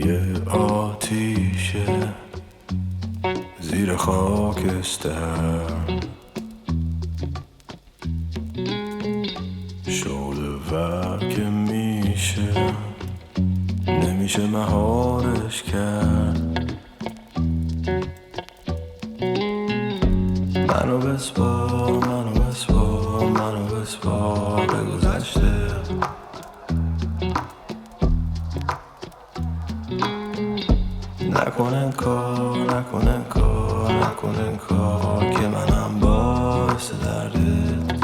یه آتیشه زیر خاکستر، شعله ور که میشه نمیشه مهارش کرد. منو بسپار، منو بسپار، منو بسپار به گذشته. نکن انکار، نکن انکار، نکن انکار که منم باعث دردت.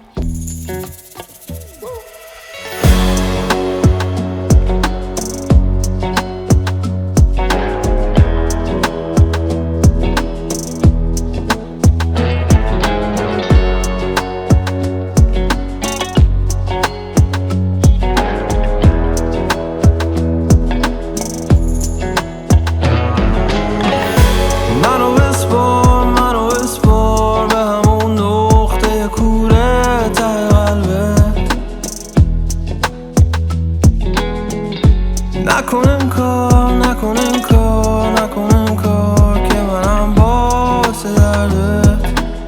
نکن انکار، نکن انکار، نکن انکار که منم باعث دردت.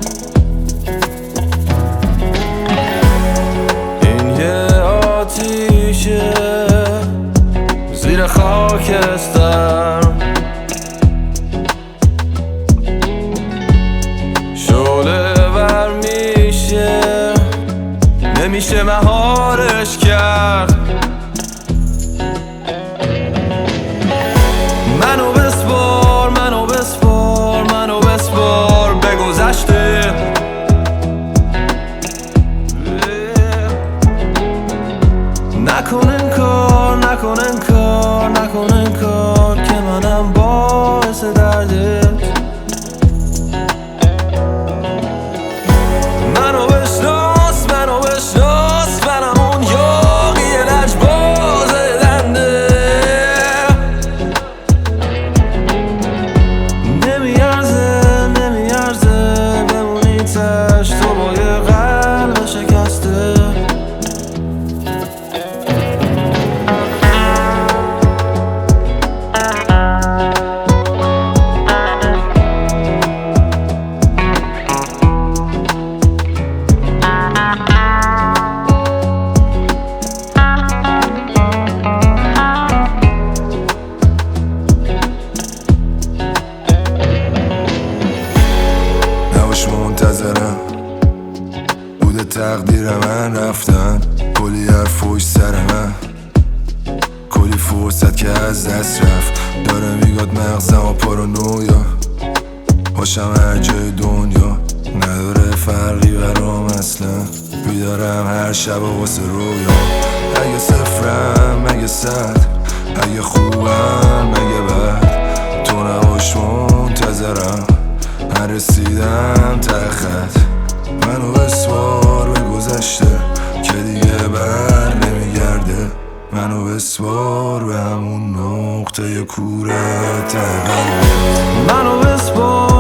این یه آتیشه زیر خاکستر، شعله ور میشه نمیشه مهارش کرد. منو بسپار، منو بسپار، منو بسپار به گذشته. نکن انکار، نکن انکار، نکن انکار که منم باعث دردت. منو بشناس، منو بشناس، منم اون یاغی لجباز دنده. نمیارزه بمونی تش تو با یه قلب شکسته. منتظرم بوده تقدیر من رفتن، کلی حرف پشت سر من، کلی فرصت که از دست رفت. داره میگاد مغزم و پارانویا باشم هر جای دنیا، نداره فرقی برام اصلا. بیدارم هر شب واسه رویا، اگه صفرم مگه صد، اگه خوبم مگه بد، تو نباش منتظرم من رسیدم ته خط. منو بسپار به گذشته که دیگه بر نمیگرده. منو بسپار به همون نقطه کوره ته قلبت. منو بسپار